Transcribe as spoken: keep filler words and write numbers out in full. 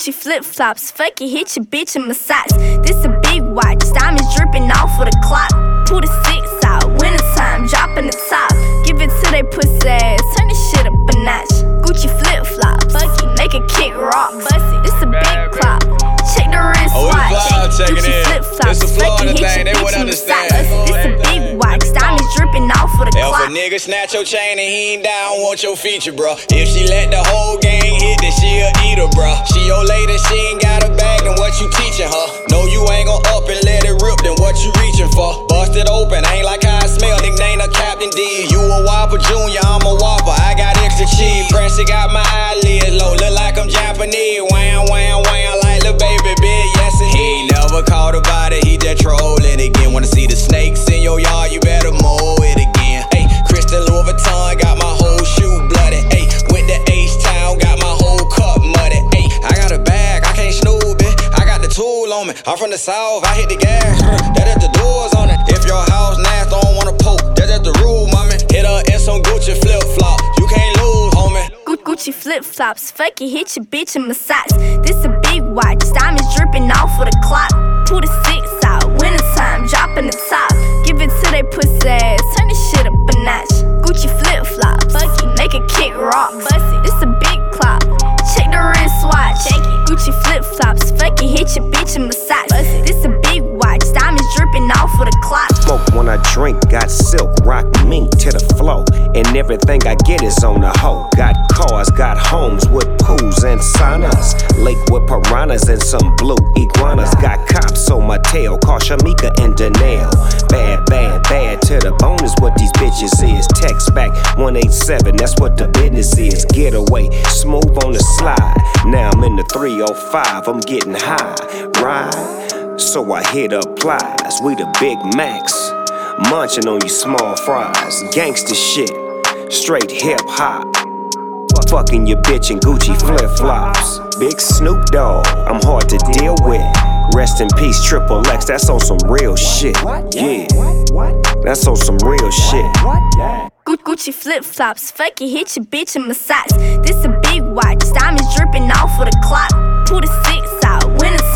Gucci flip-flops, fuck it, hit your bitch in my socks. This a big watch, diamonds dripping off of the clock. Pull the six out, wintertime, dropping the top. Give it to they pussy ass, turn this shit up a notch. Gucci flip-flops, fuck it, make a kick rock. Bust it, this a big clock. Check the wrist oh, watch. Gucci flip-flops, fuck it, hit your bitch in my socks. This a big watch, diamonds dripping off of the if clock. If a nigga snatch your chain and he ain't down, want your feature, bro. If she let the whole gang hit, then she a eater, bro. She your lady, she ain't got a bag, then what you teaching her? No, you ain't gon' up and let it rip, then what you reaching for? Bust it open, ain't like how I smell, nickname a Captain D. You a Whopper Junior, I'm a Whopper, I got extra cheese. Pressy got my eyelids low, look like I'm Japanese. Wham, wham, wham, like the baby big, yes and he ain't never caught a body, he just trolling again. Wanna see the snakes in your yard, you better mow it again. Hey, Christian Louis Vuitton, got my whole shoe bloody. Hey, went to H-Town, got my whole cup muddy. Hey, I got a bag, I can't snoop it. I got the tool on me, I'm from the south, I hit the gas. That is the doors on it. If your house nasty, don't wanna poke, that is the rule, mommy. Hit her in some Gucci flip-flop, you can't lose, homie. Gucci flip-flops, fuck it, hit your bitch in my socks. This a big watch, diamonds dripping off of the clock. Pull the six out, wintertime, dropping the top. Give it to they pussy ass, turn this shit up a notch. Gucci flip-flops, fuck it, make a kick rock. Bust it, this a big clock. Check the wrist watch. Check it. Gucci flip-flops, fuck it, hit your bitch in my socks. This a big watch, diamonds dripping off of the clock. Smoke when I drink, got silk, rock me to the flow. And everything I get is on the hoe. Got cars, got homes with pools and saunas. Lake with piranhas and some blue iguanas. Got cops on my tail, call Shamika and Danelle. Bad, bad, bad to the bone is what these bitches is. Text back one eight seven, that's what the business is. Getaway, smooth on the slide. Now I'm in the three oh five, I'm getting high. Ride, so I hit up Plies. We the Big Macs, munching on you small fries. Gangsta shit, straight hip hop. Fucking your bitch in Gucci flip-flops. Big Snoop Dogg, I'm hard to deal with. Rest in peace, Triple X, that's on some real shit. Yeah, that's on some real shit. Gucci flip-flops, fuck it, hit your bitch in my socks. This a big watch, diamonds dripping off of the clock. Pull the six out, winter